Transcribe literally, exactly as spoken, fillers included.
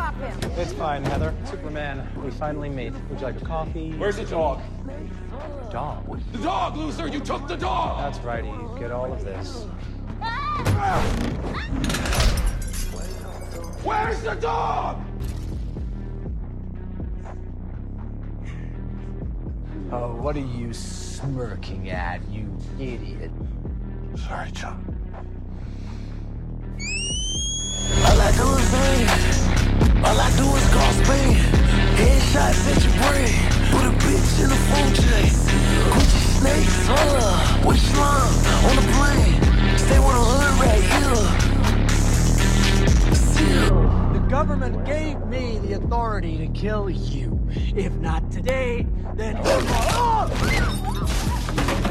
stop him. It's fine, Heather. Superman, we finally meet. Would you like a coffee? Where's the dog? Dog? The dog, loser! You took the dog! That's right, you get all of this. Where's the dog? Oh, what are you smirking at, you idiot? Sorry, Chuck. All I do is win. All I do is cross pain. Headshots at your brain. Put a bitch in a phone chase. Gucci snakes, uh, with slime on the plane. Stay with a hood right here. Still. The government gave me the authority to kill you. If not today, then tomorrow.